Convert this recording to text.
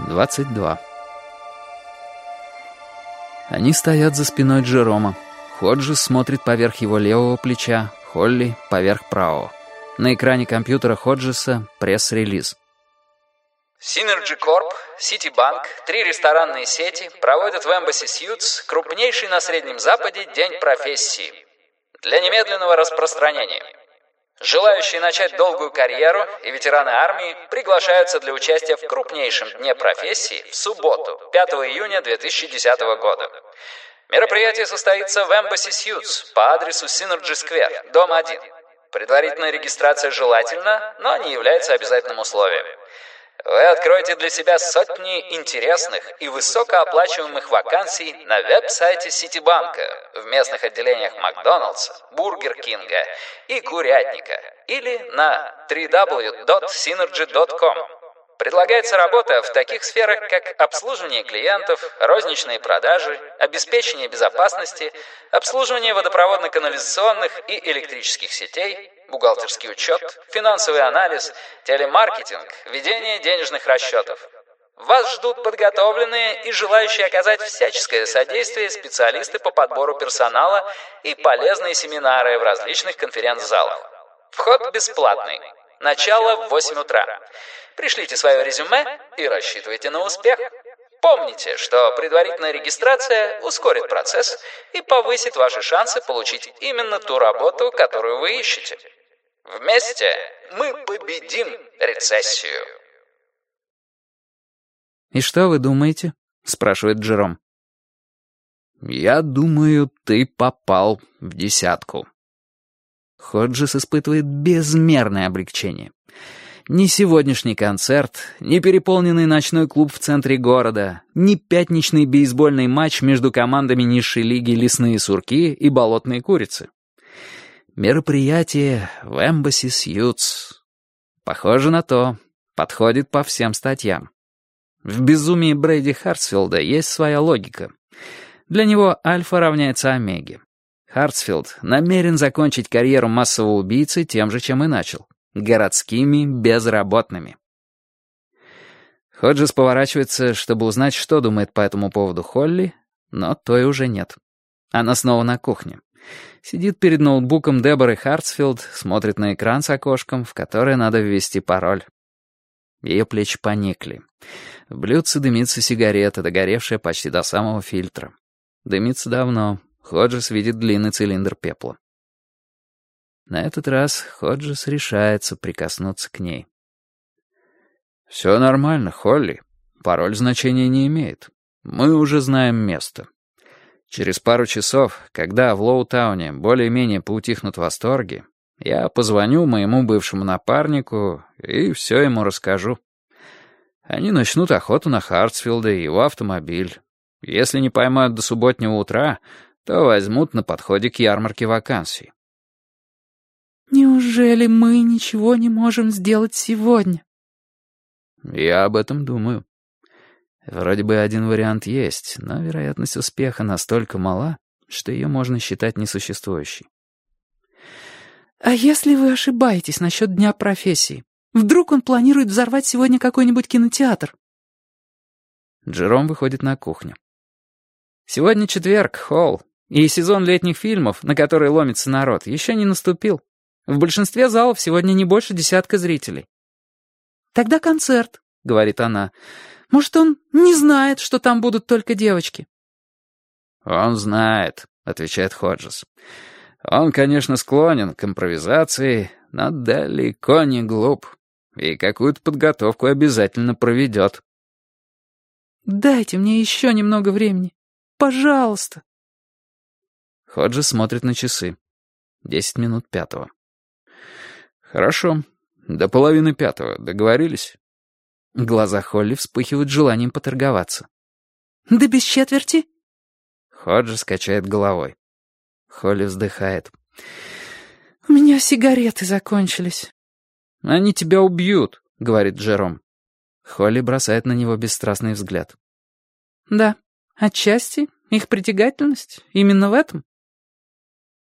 22. Они стоят за спиной Джерома. Ходжес смотрит поверх его левого плеча, Холли — поверх правого. На экране компьютера Ходжеса пресс-релиз. Synergy Corp, Citibank, 3 ресторанные сети проводят в Embassy Suites крупнейший на Среднем Западе день профессии для немедленного распространения. Желающие начать долгую карьеру и ветераны армии приглашаются для участия в крупнейшем дне профессии в субботу, 5 июня 2010 года. Мероприятие состоится в Embassy Suites по адресу Synergy Square, дом 1. Предварительная регистрация желательна, но не является обязательным условием. Вы откроете для себя сотни интересных и высокооплачиваемых вакансий на веб-сайте Ситибанка, в местных отделениях Макдоналдса, Бургер Кинга и Курятника или на www.synergy.com. Предлагается работа в таких сферах, как обслуживание клиентов, розничные продажи, обеспечение безопасности, обслуживание водопроводно-канализационных и электрических сетей, бухгалтерский учет, финансовый анализ, телемаркетинг, ведение денежных расчетов. Вас ждут подготовленные и желающие оказать всяческое содействие специалисты по подбору персонала и полезные семинары в различных конференц-залах. Вход бесплатный. Начало в 8 утра. Пришлите свое резюме и рассчитывайте на успех. Помните, что предварительная регистрация ускорит процесс и повысит ваши шансы получить именно ту работу, которую вы ищете. Вместе мы победим рецессию. «И что вы думаете?» — спрашивает Джером. «Я думаю, ты попал в десятку». Ходжес испытывает безмерное облегчение. Ни сегодняшний концерт, ни переполненный ночной клуб в центре города, ни пятничный бейсбольный матч между командами низшей лиги «Лесные сурки» и «Болотные курицы». Мероприятие в Embassy Suites. Похоже на то, подходит по всем статьям. В безумии Брэди Хартсфилда есть своя логика. Для него альфа равняется омеге. Хартсфилд намерен закончить карьеру массового убийцы тем же, чем и начал. Городскими безработными. Ходжес поворачивается, чтобы узнать, что думает по этому поводу Холли, но той уже нет. Она снова на кухне. Сидит перед ноутбуком Деборы Хартсфилд, смотрит на экран с окошком, в которое надо ввести пароль. Ее плечи поникли. В блюдце дымится сигарета, догоревшая почти до самого фильтра. Дымится давно. Ходжес видит длинный цилиндр пепла. На этот раз Ходжес решается прикоснуться к ней. «Все нормально, Холли. Пароль значения не имеет. Мы уже знаем место. Через пару часов, когда в Лоутауне более-менее поутихнут восторги, я позвоню моему бывшему напарнику и все ему расскажу. Они начнут охоту на Хартсфилда и его автомобиль. Если не поймают до субботнего утра, то возьмут на подходе к ярмарке вакансий». «Неужели мы ничего не можем сделать сегодня?» «Я об этом думаю. Вроде бы один вариант есть, но вероятность успеха настолько мала, что ее можно считать несуществующей». «А если вы ошибаетесь насчет Дня профессии? Вдруг он планирует взорвать сегодня какой-нибудь кинотеатр?» Джером выходит на кухню. «Сегодня четверг, Холл, и сезон летних фильмов, на который ломится народ, еще не наступил. В большинстве залов сегодня не больше 10 зрителей». «Тогда концерт», — говорит она. «Может, он не знает, что там будут только девочки?» «Он знает», — отвечает Ходжес. «Он, конечно, склонен к импровизации, но далеко не глуп. И какую-то подготовку обязательно проведет». «Дайте мне еще немного времени. Пожалуйста». Ходжес смотрит на часы. 10 минут 5. «Хорошо. До 4:30. Договорились?» Глаза Холли вспыхивают желанием поторговаться. «Да без четверти?» Ходжес качает головой. Холли вздыхает. «У меня сигареты закончились». «Они тебя убьют», — говорит Джером. Холли бросает на него бесстрастный взгляд. «Да, отчасти их притягательность именно в этом».